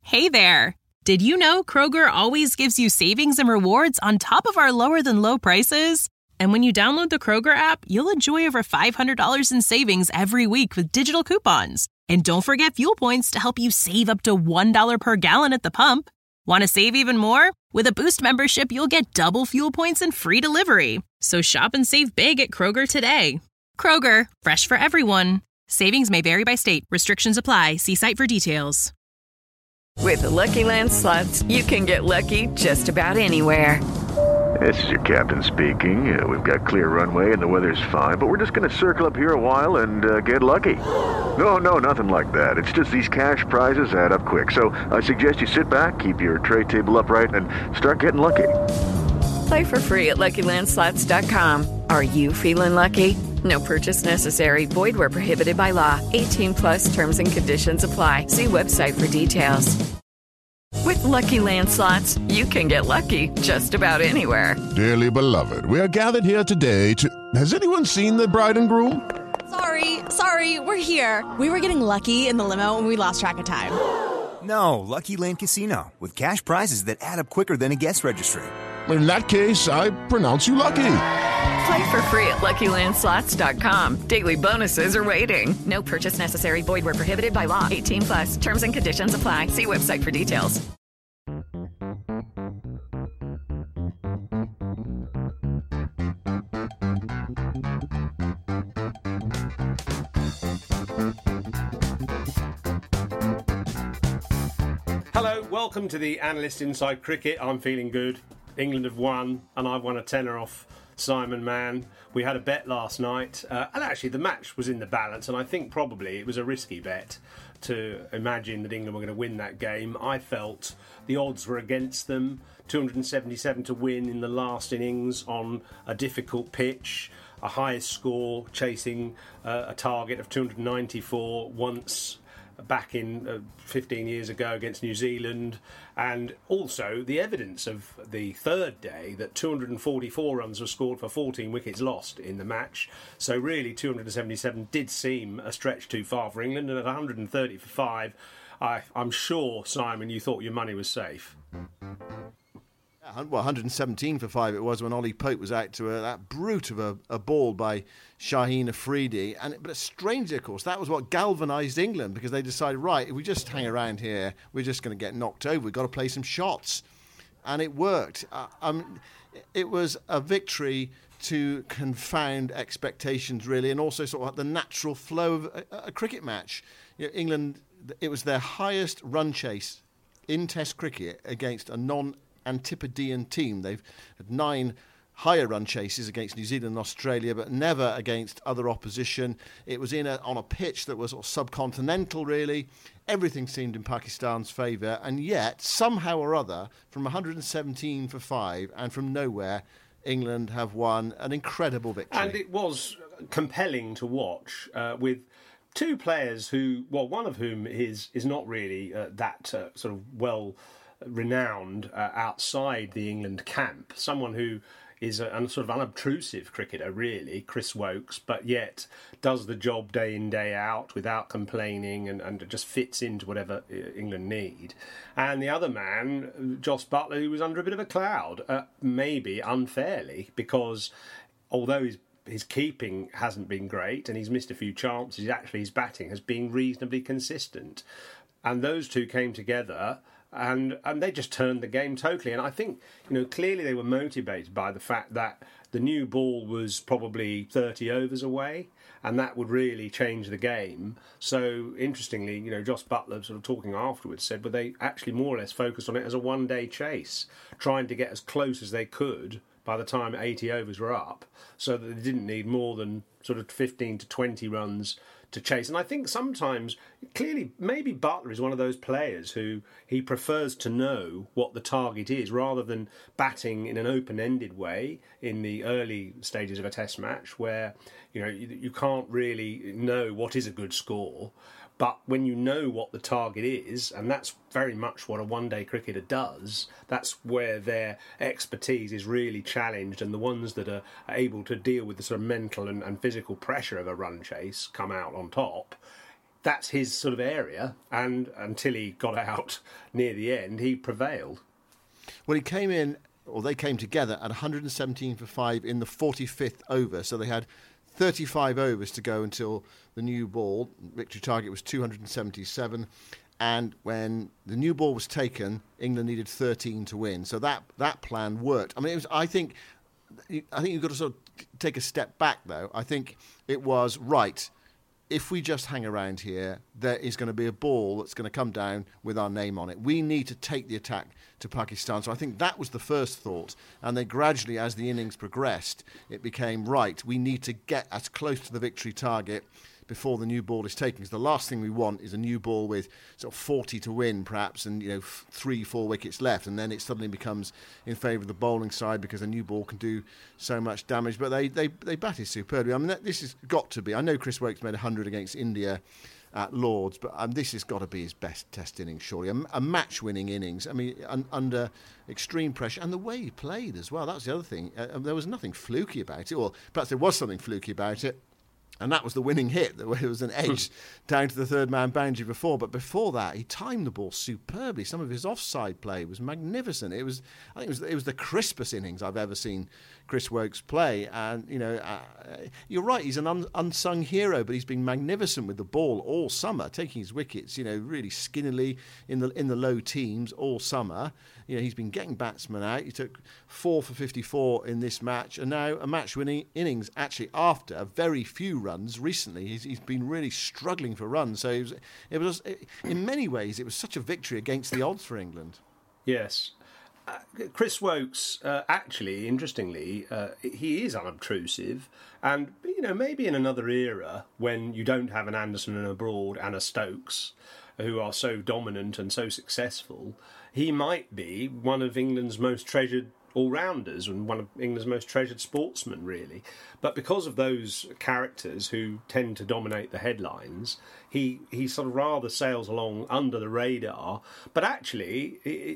Hey there! Did you know Kroger always gives you savings and rewards on top of our lower-than-low prices? And when you download the Kroger app, you'll enjoy over $500 in savings every week with digital coupons. And don't forget fuel points to help you save up to $1 per gallon at the pump. Want to save even more? With a Boost membership, you'll get double fuel points and free delivery. So shop and save big at Kroger today. Kroger, fresh for everyone. Savings may vary by state. Restrictions apply. See site for details. With the Lucky Land Slots, you can get lucky just about anywhere. This is your captain speaking. We've got clear runway and the weather's fine, but we're just going to circle up here a while and get lucky. No, nothing like that. It's just these cash prizes add up quick. So I suggest you sit back, keep your tray table upright, and start getting lucky. Play for free at LuckyLandSlots.com. Are you feeling lucky? No purchase necessary. Void where prohibited by law. 18 plus terms and conditions apply. See website for details. With Lucky Land Slots, you can get lucky just about anywhere. Dearly beloved, we are gathered here today to... Has anyone seen the bride and groom? Sorry, we're here. We were getting lucky in the limo and we lost track of time. No, Lucky Land Casino, with cash prizes that add up quicker than a guest registry. In that case, I pronounce you lucky. Play for free at LuckyLandSlots.com. Daily bonuses are waiting. No purchase necessary. Void where prohibited by law. 18 plus. Terms and conditions apply. See website for details. Hello, welcome to the Analyst Inside Cricket. I'm feeling good. England have won, and I've won a tenner off Simon Mann. We had a bet last night, and actually the match was in the balance, and I think probably it was a risky bet to imagine that England were going to win that game. I felt the odds were against them. 277 to win in the last innings on a difficult pitch, a highest score chasing a target of 294 once back in 15 years ago against New Zealand, and also the evidence of the third day that 244 runs were scored for 14 wickets lost in the match. So really 277 did seem a stretch too far for England, and at 130 for 5 I'm sure, Simon, you thought your money was safe. Well, 117 for 5 it was when Ollie Pope was out to that brute of a ball by Shaheen Afridi. But strangely, of course, that was what galvanised England, because they decided, right, if we just hang around here, we're just going to get knocked over. We've got to play some shots. And it worked. It was a victory to confound expectations, really, and also sort of the natural flow of a cricket match. You know, England, it was their highest run chase in Test cricket against a non-Antipodean team. They've had 9 higher run chases against New Zealand and Australia, but never against other opposition. It was on a pitch that was sort of subcontinental, really. Everything seemed in Pakistan's favour, and yet, somehow or other, from 117 for 5 and from nowhere, England have won an incredible victory. And it was compelling to watch, with two players who, well, one of whom is not really that sort of well renowned outside the England camp. Someone who is a sort of unobtrusive cricketer, really, Chris Woakes, but yet does the job day in, day out without complaining and just fits into whatever England need. And the other man, Jos Buttler, who was under a bit of a cloud, maybe unfairly, because although his keeping hasn't been great and he's missed a few chances, actually his batting has been reasonably consistent. And those two came together and they just turned the game totally. And I think, clearly they were motivated by the fact that the new ball was probably 30 overs away, and that would really change the game. So, interestingly, Jos Buttler sort of talking afterwards said, but they actually more or less focused on it as a one-day chase, trying to get as close as they could by the time 80 overs were up, so that they didn't need more than sort of 15 to 20 runs to chase. And I think sometimes, clearly, maybe Buttler is one of those players who he prefers to know what the target is rather than batting in an open-ended way in the early stages of a test match where, you can't really know what is a good score. But when you know what the target is, and that's very much what a one-day cricketer does, that's where their expertise is really challenged, and the ones that are able to deal with the sort of mental and physical pressure of a run chase come out on top. that's his sort of area, and until he got out near the end, he prevailed. Well, he came in, or they came together at 117 for 5 in the 45th over, so they had 35 overs to go until the new ball. Victory target was 277, and when the new ball was taken, England needed 13 to win. So that plan worked. I mean, I think you've got to sort of take a step back, though. I think it was right. If we just hang around here, there is going to be a ball that's going to come down with our name on it. We need to take the attack to Pakistan. So I think that was the first thought. And then gradually, as the innings progressed, it became, right, we need to get as close to the victory target before the new ball is taken. Because the last thing we want is a new ball with sort of 40 to win, perhaps, and 3-4 wickets left, and then it suddenly becomes in favour of the bowling side because a new ball can do so much damage. But they batted superbly. I mean, this has got to be. I know Chris Woakes made 100 against India at Lords, but this has got to be his best Test innings, surely. A match-winning innings. I mean, under extreme pressure, and the way he played as well. That's the other thing. There was nothing fluky about it, or perhaps there was something fluky about it. And that was the winning hit. There was an edge down to the third-man boundary before. But before that, he timed the ball superbly. Some of his offside play was magnificent. I think it was the crispest innings I've ever seen Chris Woakes play. And, you're right, he's an unsung hero, but he's been magnificent with the ball all summer, taking his wickets, really skinnily in the low teams all summer. He's been getting batsmen out. He took 4 for 54 in this match, and now a match-winning innings, actually, after very few runs recently. He's been really struggling for runs. So it was in many ways, it was such a victory against the odds for England. Yes. Chris Woakes, actually, interestingly, he is unobtrusive, and maybe in another era when you don't have an Anderson and a Broad and a Stokes who are so dominant and so successful, he might be one of England's most treasured all-rounders and one of England's most treasured sportsmen, really. But because of those characters who tend to dominate the headlines, he sort of rather sails along under the radar. But actually,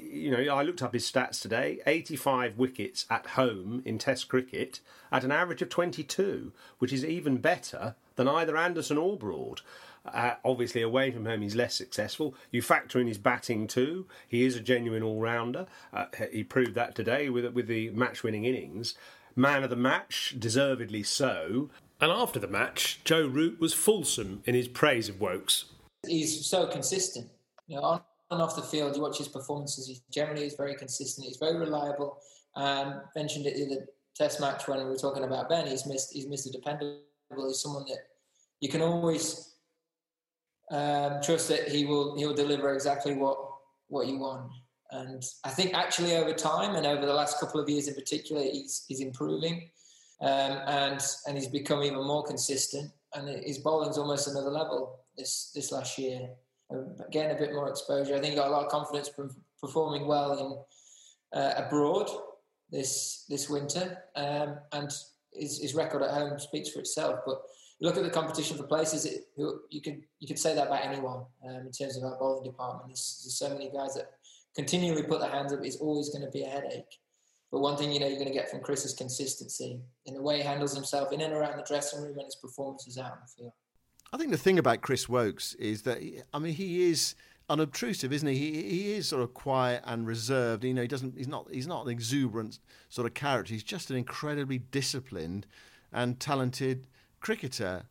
I looked up his stats today, 85 wickets at home in Test cricket at an average of 22, which is even better than either Anderson or Broad. Obviously, away from home, he's less successful. You factor in his batting too. He is a genuine all-rounder. He proved that today with the match-winning innings. Man of the match, deservedly so. And after the match, Joe Root was fulsome in his praise of Woakes. He's so consistent. On and off the field, you watch his performances. He generally is very consistent. He's very reliable. Mentioned it in the Test match when we were talking about Ben. He's Mr. Dependable. He's someone that you can always trust that he will deliver exactly what you want. And I think actually over time and over the last couple of years in particular, he's improving and he's become even more consistent. And his bowling's almost another level this last year. Getting a bit more exposure. I think he got a lot of confidence from performing well in abroad this winter. And his record at home speaks for itself. But look at the competition for places. You could say that about anyone in terms of our bowling department. There's so many guys that continually put their hands up. It's always going to be a headache. But one thing you're going to get from Chris is consistency in the way he handles himself in and around the dressing room and his performances out on the field. I think the thing about Chris Woakes is that he is unobtrusive, isn't he? He is sort of quiet and reserved. He's not an exuberant sort of character. He's just an incredibly disciplined and talented cricketer.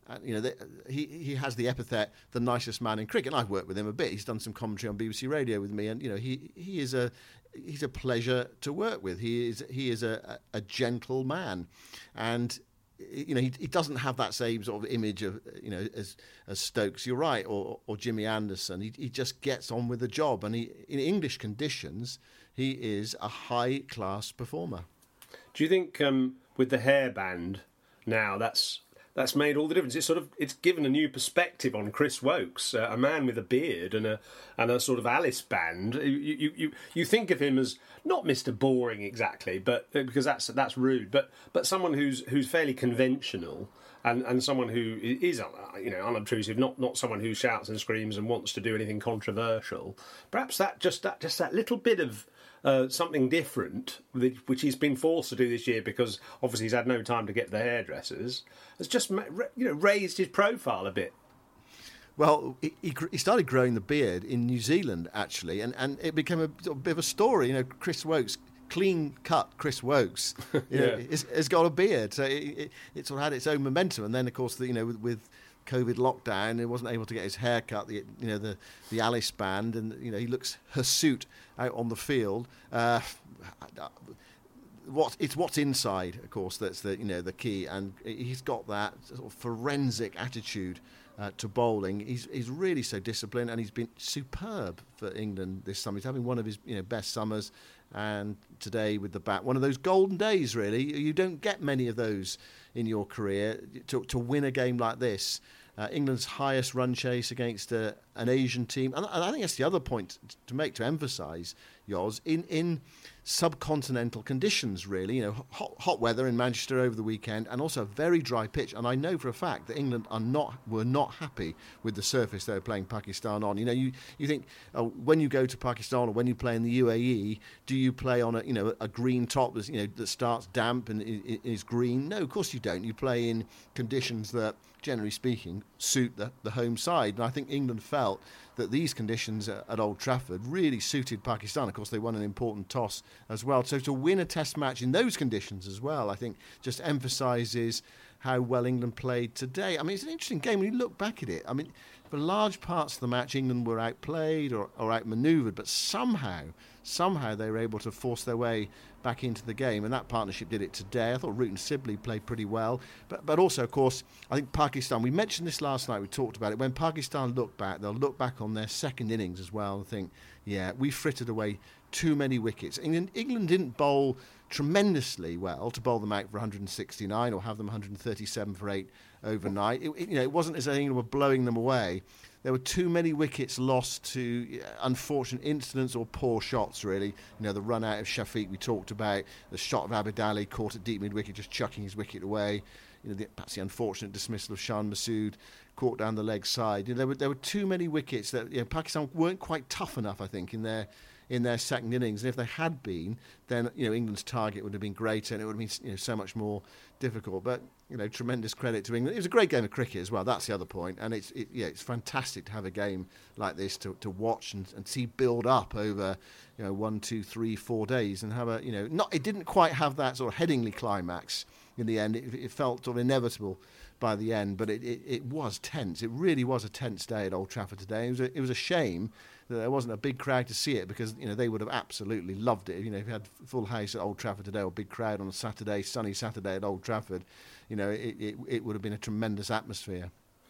He has the epithet the nicest man in cricket, and I've worked with him a bit. He's done some commentary on BBC Radio with me, and he's a pleasure to work with. He is a gentle man, and he doesn't have that same sort of image of as Stokes, you're right, or Jimmy Anderson. He just gets on with the job, and in English conditions he is a high class performer. Do you think with the hairband now that's made all the difference? It's given a new perspective on Chris Woakes, a man with a beard and a sort of Alice band. You think of him as not Mr. Boring exactly, but because that's rude, but someone who's fairly conventional and someone who is unobtrusive, not someone who shouts and screams and wants to do anything controversial. Perhaps that little bit of something different, which he's been forced to do this year because obviously he's had no time to get the hairdressers, has just raised his profile a bit. Well, he started growing the beard in New Zealand, actually, and it became a bit of a story. Chris Woakes, clean-cut Chris Woakes, has got a beard. So it sort of had its own momentum. And then, of course, with COVID lockdown, he wasn't able to get his hair cut, the Alice band, and, he looks hirsute out on the field. What's inside, of course, that's the key, and he's got that sort of forensic attitude to bowling. He's really so disciplined, and he's been superb for England this summer. He's having one of his best summers, and today with the bat, one of those golden days. Really, you don't get many of those in your career to win a game like this. England's highest run chase against an Asian team, and I think that's the other point to emphasise, Yoz, in subcontinental conditions, really. Hot weather in Manchester over the weekend, and also a very dry pitch. And I know for a fact that England were not happy with the surface they were playing Pakistan on. You think when you go to Pakistan or when you play in the UAE, do you play on a green top that starts damp and is green? No, of course you don't. You play in conditions that, generally speaking, suit the home side. And I think England felt that these conditions at Old Trafford really suited Pakistan. Of course, they won an important toss as well. So to win a test match in those conditions as well, I think just emphasises how well England played today. I mean, it's an interesting game when you look back at it. I mean, for large parts of the match, England were outplayed or outmanoeuvred, but somehow they were able to force their way back into the game, and that partnership did it today. I thought Root and Sibley played pretty well, but also, of course, I think Pakistan, we mentioned this last night, we talked about it, when Pakistan look back, they'll look back on their second innings as well and think, yeah, we frittered away too many wickets. England didn't bowl tremendously well to bowl them out for 169 or have them 137 for 8 overnight. It wasn't as though England were blowing them away. There were too many wickets lost to unfortunate incidents or poor shots, really. The run out of Shafiq we talked about, the shot of Abid Ali caught at deep mid-wicket, just chucking his wicket away. Perhaps the unfortunate dismissal of Shan Masood, caught down the leg side. There were too many wickets that Pakistan weren't quite tough enough, I think, in their second innings. And if they had been, then England's target would have been greater, and it would have been so much more difficult. But tremendous credit to England. It was a great game of cricket as well. That's the other point. And it's fantastic to have a game like this to watch and see build up over 1, 2, 3, 4 days, and have it didn't quite have that sort of Headingley climax in the end. It felt sort of inevitable by the end, but it was tense. It really was a tense day at Old Trafford today. It was a shame that there wasn't a big crowd to see it, because they would have absolutely loved it. If you had full house at Old Trafford today, or big crowd on a sunny Saturday at Old Trafford, it would have been a tremendous atmosphere.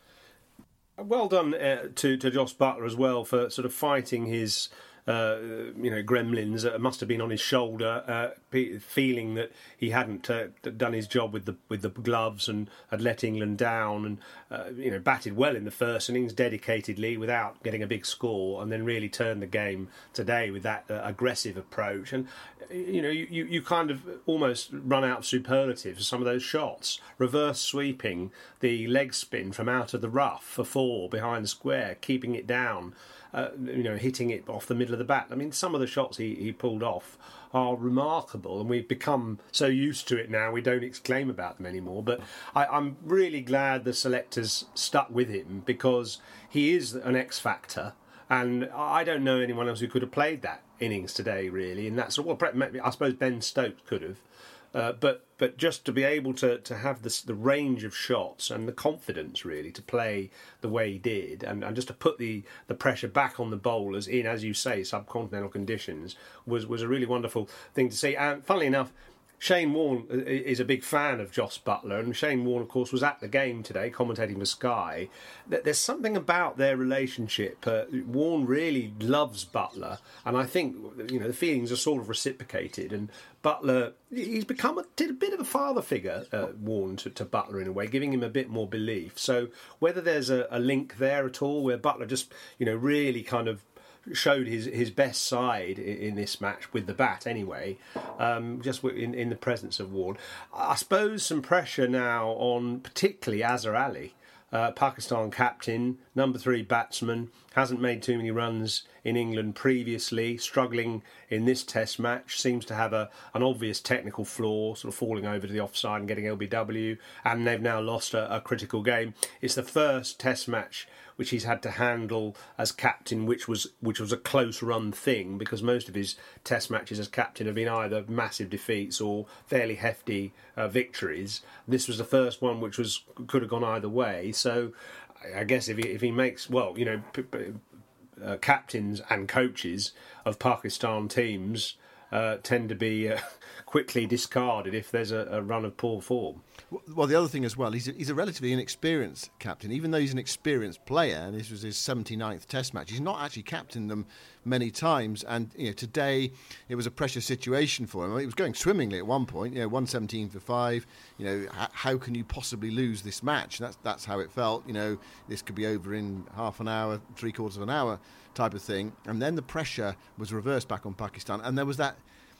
Well done to Jos Buttler as well for sort of fighting his gremlins that must have been on his shoulder, feeling that he hadn't done his job with the gloves and had let England down, and batted well in the first innings dedicatedly without getting a big score, and then really turned the game today with that aggressive approach. And you kind of almost run out of superlatives for some of those shots. Reverse sweeping the leg spin from out of the rough for 4 behind the square, keeping it down. Hitting it off the middle of the bat. I mean, some of the shots he pulled off are remarkable, and we've become so used to it now we don't exclaim about them anymore. But I'm really glad the selectors stuck with him, because he is an X factor, and I don't know anyone else who could have played that innings today, really. And that's I suppose Ben Stokes could have. But just to be able to have the range of shots and the confidence, really, to play the way he did, and just to put the pressure back on the bowlers in, as you say, subcontinental conditions, was a really wonderful thing to see. And funnily enough, Shane Warne is a big fan of Jos Buttler, and Shane Warne, of course, was at the game today, commentating for Sky. There's something about their relationship. Warne really loves Buttler, and I think the feelings are sort of reciprocated. And Buttler, he's become a bit of a father figure, Warne, to Buttler in a way, giving him a bit more belief. So whether there's a link there at all, where Buttler just really kind of showed his best side in this match with the bat anyway, just in the presence of Warne. I suppose some pressure now on particularly Azhar Ali, Pakistan captain, number 3 batsman, hasn't made too many runs in England previously, struggling in this Test match, seems to have an obvious technical flaw, sort of falling over to the offside and getting LBW, and they've now lost a critical game. It's the first Test match which he's had to handle as captain, which was a close-run thing, because most of his Test matches as captain have been either massive defeats or fairly hefty victories. This was the first one which could have gone either way. So I guess if he makes, well, you know, captains and coaches of Pakistan teams tend to be quickly discarded if there's a run of poor form. Well, the other thing as well, he's a relatively inexperienced captain. Even though he's an experienced player, and this was his 79th Test match, he's not actually captained them many times. And you know, today it was a pressure situation for him. I mean, it was going swimmingly at one point. You know, 117 for 5. You know, how can you possibly lose this match? That's how it felt. You know, this could be over in half an hour, 3/4 of an hour type of thing. And then the pressure was reversed back on Pakistan, and there was that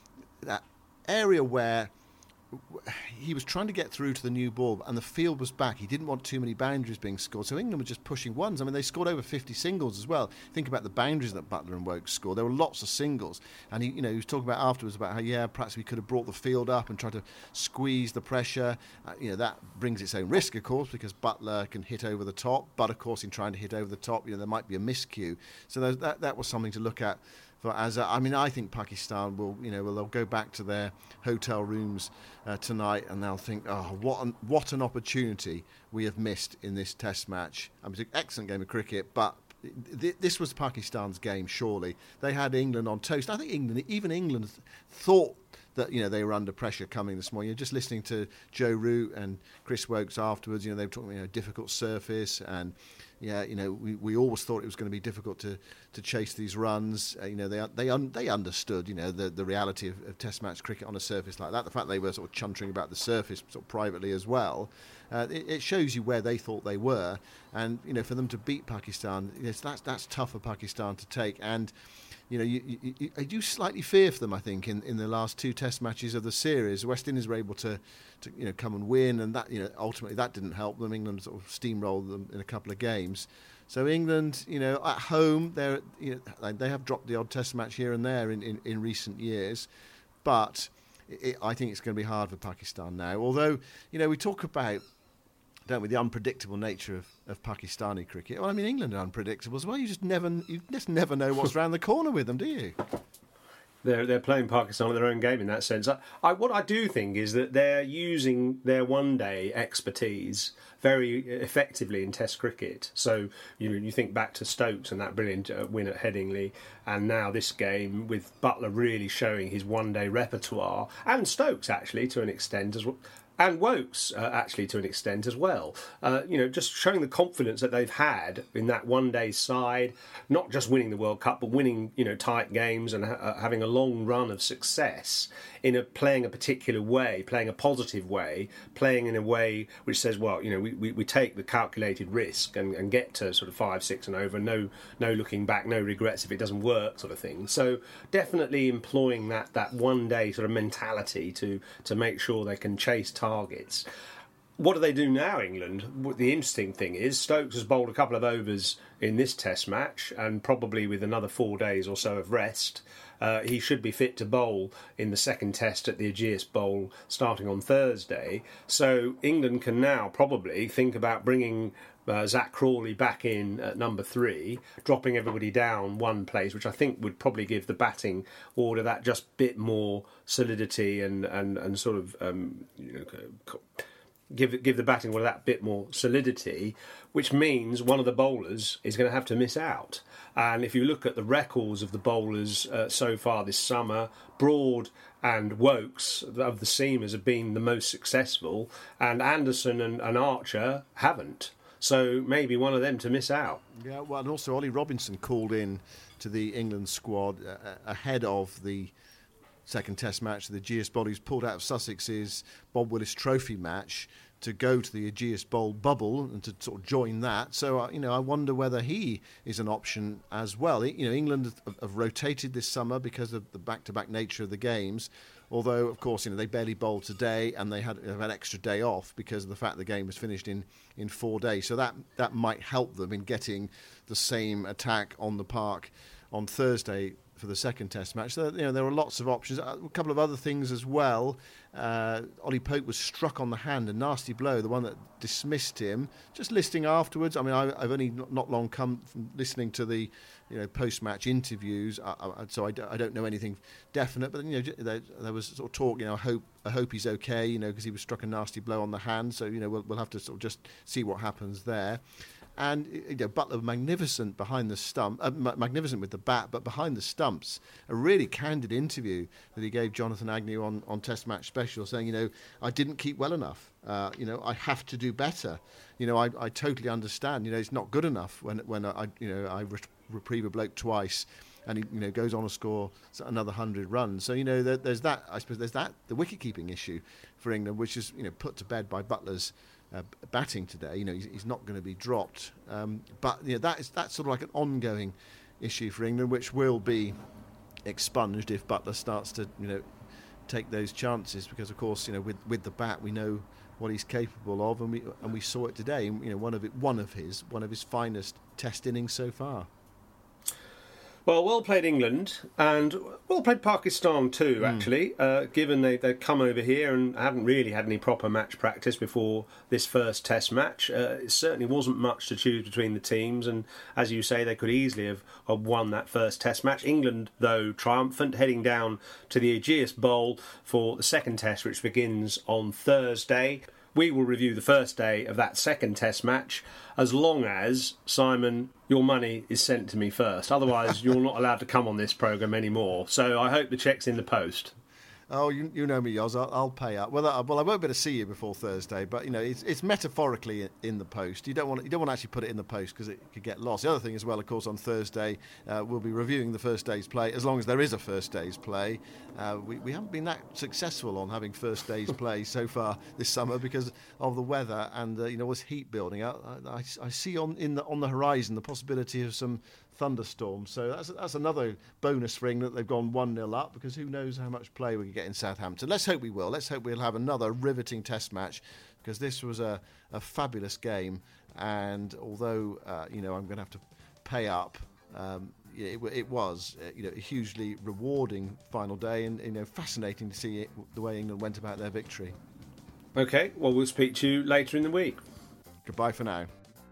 area where he was trying to get through to the new ball and the field was back. He didn't want too many boundaries being scored, so England were just pushing ones. I mean, they scored over 50 singles as well. Think about the boundaries that Buttler and Woakes scored. There were lots of singles, and he was talking about afterwards about how perhaps we could have brought the field up and tried to squeeze the pressure. That brings its own risk, of course, because Buttler can hit over the top, but of course in trying to hit over the top, there might be a miscue. So that was something to look at. I think Pakistan they'll go back to their hotel rooms tonight and they'll think, oh, what an opportunity we have missed in this Test match. I mean, it's an excellent game of cricket, but this was Pakistan's game, surely. They had England on toast. I think England thought that they were under pressure coming this morning. Just listening to Joe Root and Chris Woakes afterwards, they were talking difficult surface, and we always thought it was going to be difficult to chase these runs. They understood the reality of Test match cricket on a surface like that. The fact they were sort of chuntering about the surface sort of privately as well, it shows you where they thought they were, and for them to beat Pakistan, that's tough for Pakistan to take. And I do slightly fear for them, I think, in the last two Test matches of the series. West Indies were able to come and win, and that ultimately that didn't help them. England sort of steamrolled them in a couple of games. So England, at home, they have dropped the odd Test match here and there in recent years, but I think it's going to be hard for Pakistan now. Although we talk about, don't we, the unpredictable nature of Pakistani cricket. Well, I mean, England are unpredictable as well. You just never know what's around the corner with them, do you? They're playing Pakistan at their own game in that sense. What I do think is that they're using their one-day expertise very effectively in Test cricket. So you think back to Stokes and that brilliant win at Headingley, and now this game with Buttler really showing his one-day repertoire, and Stokes actually to an extent as well. And Woakes, actually, to an extent as well. Just showing the confidence that they've had in that one-day side, not just winning the World Cup, but winning, tight games and having a long run of success in playing a particular way, playing a positive way, playing in a way which says, well, we take the calculated risk and get to sort of 5-6 and over, no looking back, no regrets if it doesn't work, sort of thing. So definitely employing that one-day sort of mentality to make sure they can chase targets. What do they do now, England? The interesting thing is Stokes has bowled a couple of overs in this Test match, and probably with another 4 days or so of rest, he should be fit to bowl in the second Test at the Ageas Bowl starting on Thursday. So England can now probably think about bringing Zach Crawley back in at number 3, dropping everybody down one place, which I think would probably give the batting order that just bit more solidity and sort of give the batting order that bit more solidity, which means one of the bowlers is going to have to miss out. And if you look at the records of the bowlers so far this summer, Broad and Woakes of the seamers have been the most successful, and Anderson and Archer haven't. So maybe one of them to miss out. Yeah, well, and also Ollie Robinson called in to the England squad ahead of the second Test match. The Ageas Bowl. He's pulled out of Sussex's Bob Willis Trophy match to go to the Ageas Bowl bubble and to sort of join that. So, I wonder whether he is an option as well. England have rotated this summer because of the back-to-back nature of the games. Although, of course, they barely bowled today and they have an extra day off because of the fact the game was finished in 4 days. So that might help them in getting the same attack on the park on Thursday for the second Test match. So, there are lots of options. A couple of other things as well. Ollie Pope was struck on the hand, a nasty blow, the one that dismissed him. Just listening afterwards, I've only not long come from listening to the post-match interviews, so I don't know anything definite. But there was sort of talk. I hope he's okay. Because he was struck a nasty blow on the hand. So we'll have to sort of just see what happens there. And Buttler magnificent behind the stump, magnificent with the bat, but behind the stumps, a really candid interview that he gave Jonathan Agnew on Test Match Special, saying, I didn't keep well enough. I have to do better. I totally understand. It's not good enough when I reprieve a bloke twice, and he goes on to score another 100 runs. So there's that. I suppose there's that the wicket keeping issue for England, which is put to bed by Buttler's batting today. He's not going to be dropped, but that's sort of like an ongoing issue for England, which will be expunged if Buttler starts to take those chances, because of course with the bat we know what he's capable of, and we saw it today. One of his finest Test innings so far. Well played England, and well played Pakistan too, actually, given they've come over here and haven't really had any proper match practice before this first Test match. It certainly wasn't much to choose between the teams, and as you say, they could easily have won that first Test match. England, though, triumphant, heading down to the Ageas Bowl for the second Test, which begins on Thursday. We will review the first day of that second Test match, as long as, Simon, your money is sent to me first. Otherwise, you're not allowed to come on this programme anymore. So I hope the cheque's in the post. Oh, you know me, Yoz. I'll pay up. Well, I won't be able to see you before Thursday, but it's metaphorically in the post. You don't want to actually put it in the post because it could get lost. The other thing as well, of course, on Thursday we'll be reviewing the first day's play, as long as there is a first day's play. We haven't been that successful on having first day's play so far this summer because of the weather and this heat building up. I see on the horizon the possibility of some thunderstorms, so that's another bonus for England that they've gone 1-0 up, because who knows how much play we can get in Southampton. Let's hope we will. Let's hope we'll have another riveting Test match, because this was a fabulous game, and although I'm going to have to pay up, it was a hugely rewarding final day, and fascinating to see the way England went about their victory. Okay, well, we'll speak to you later in the week. Goodbye for now.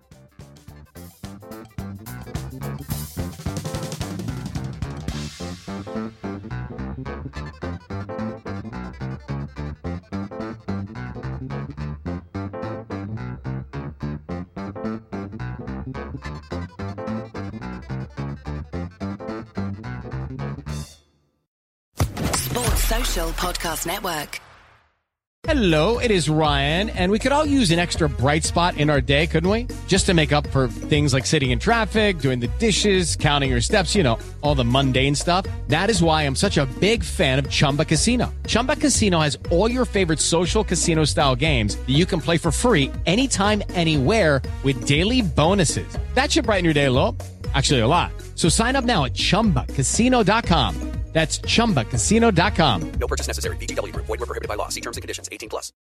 Social Podcast Network. Hello, it is Ryan, and we could all use an extra bright spot in our day, couldn't we? Just to make up for things like sitting in traffic, doing the dishes, counting your steps, all the mundane stuff. That is why I'm such a big fan of Chumba Casino. Chumba Casino has all your favorite social casino-style games that you can play for free anytime, anywhere with daily bonuses. That should brighten your day a little. Actually, a lot. So sign up now at ChumbaCasino.com. That's ChumbaCasino.com. No purchase necessary. VGW Group. Void where prohibited by law. See terms and conditions. 18+.